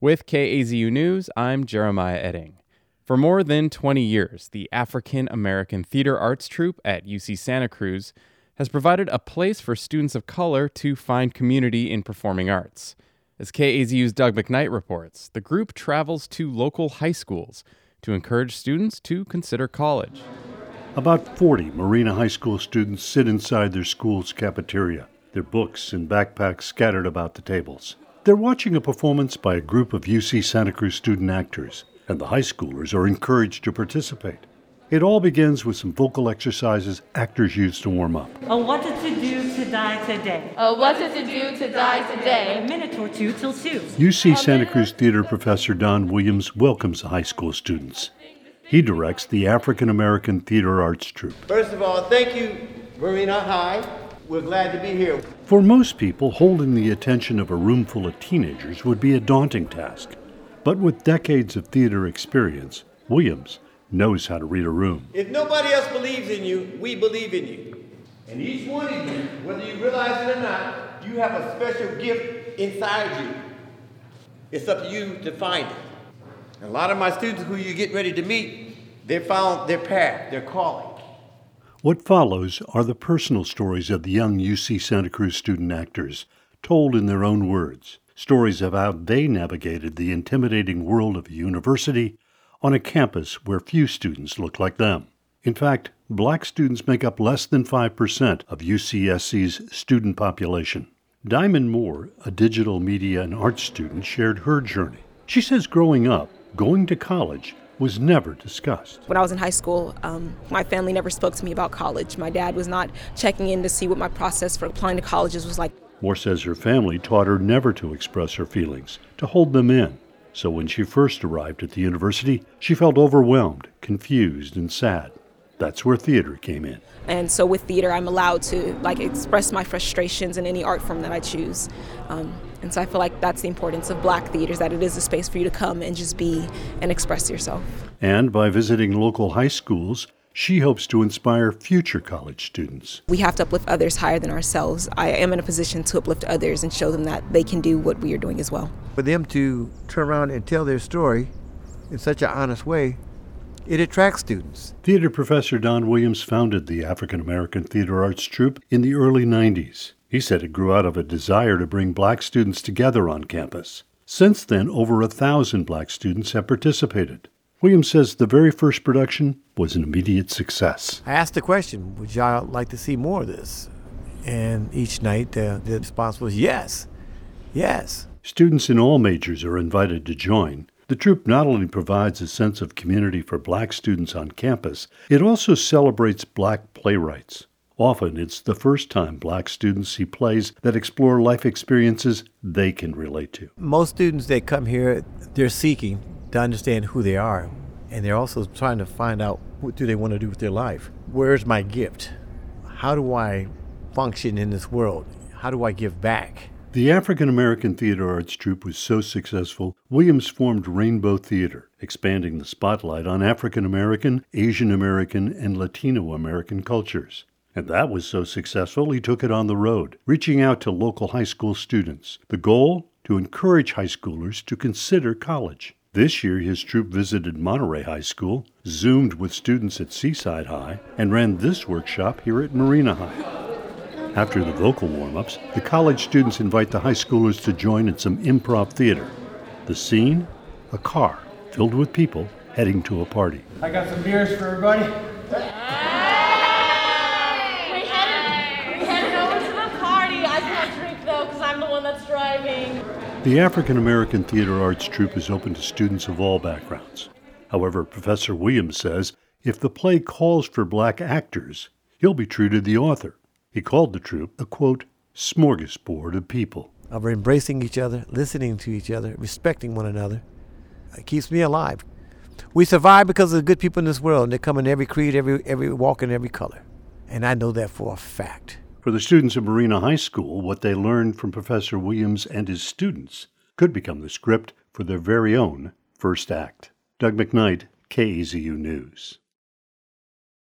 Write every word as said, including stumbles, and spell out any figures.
With K A Z U News, I'm Jeremiah Edding. For more than twenty years, the African American Theater Arts Troupe at U C Santa Cruz has provided a place for students of color to find community in performing arts. As K A Z U's Doug McKnight reports, the group travels to local high schools to encourage students to consider college. About forty Marina High School students sit inside their school's cafeteria, their books and backpacks scattered about the tables. They're watching a performance by a group of U C Santa Cruz student actors, and the high schoolers are encouraged to participate. It all begins with some vocal exercises actors use to warm up. Oh, what did to do to die today? Oh, what did to do to die today? A minute or two till two. U C Santa Cruz theater professor Don Williams welcomes the high school students. He directs the African American Theater Arts Troupe. First of all, thank you, Marina High. We're glad to be here. For most people, holding the attention of a room full of teenagers would be a daunting task. But with decades of theater experience, Williams knows how to read a room. If nobody else believes in you, we believe in you. And each one of you, whether you realize it or not, you have a special gift inside you. It's up to you to find it. And a lot of my students who you're getting ready to meet, they found their path, their calling. What follows are the personal stories of the young U C Santa Cruz student actors, told in their own words. Stories of how they navigated the intimidating world of a university on a campus where few students look like them. In fact, black students make up less than five percent of U C S C's student population. Diamond Moore, a digital media and arts student, shared her journey. She says growing up, going to college was never discussed. When I was in high school, um, my family never spoke to me about college. My dad was not checking in to see what my process for applying to colleges was like. Moore says her family taught her never to express her feelings, to hold them in. So when she first arrived at the university, she felt overwhelmed, confused, and sad. That's where theater came in. And so with theater, I'm allowed to like express my frustrations in any art form that I choose. Um, and so I feel like that's the importance of black theaters, that it is a space for you to come and just be and express yourself. And by visiting local high schools, she hopes to inspire future college students. We have to uplift others higher than ourselves. I am in a position to uplift others and show them that they can do what we are doing as well. For them to turn around and tell their story in such an honest way, it attracts students. Theater professor Don Williams founded the African American Theater Arts Troupe in the early nineties. He said it grew out of a desire to bring black students together on campus. Since then, over a thousand black students have participated. Williams says the very first production was an immediate success. I asked the question, would y'all like to see more of this? And each night uh, the response was yes, yes. Students in all majors are invited to join. The troupe not only provides a sense of community for black students on campus, it also celebrates black playwrights. Often it's the first time black students see plays that explore life experiences they can relate to. Most students that come here, they're seeking to understand who they are, and they're also trying to find out what do they want to do with their life. Where's my gift? How do I function in this world? How do I give back? The African American Theater Arts Troupe was so successful, Williams formed Rainbow Theater, expanding the spotlight on African American, Asian American, and Latino American cultures. And that was so successful, he took it on the road, reaching out to local high school students. The goal? To encourage high schoolers to consider college. This year, his troupe visited Monterey High School, Zoomed with students at Seaside High, and ran this workshop here at Marina High. After the vocal warm-ups, the college students invite the high schoolers to join in some improv theater. The scene? A car filled with people heading to a party. I got some beers for everybody. We headed, we headed over to the party. I can't drink though because I'm the one that's driving. The African American Theater Arts Troupe is open to students of all backgrounds. However, Professor Williams says if the play calls for black actors, he'll be true to the author. He called the troupe a, quote, smorgasbord of people. Of embracing each other, listening to each other, respecting one another. It keeps me alive. We survive because of the good people in this world, and they come in every creed, every every walk, and every color. And I know that for a fact. For the students of Marina High School, what they learned from Professor Williams and his students could become the script for their very own first act. Doug McKnight, K A Z U News.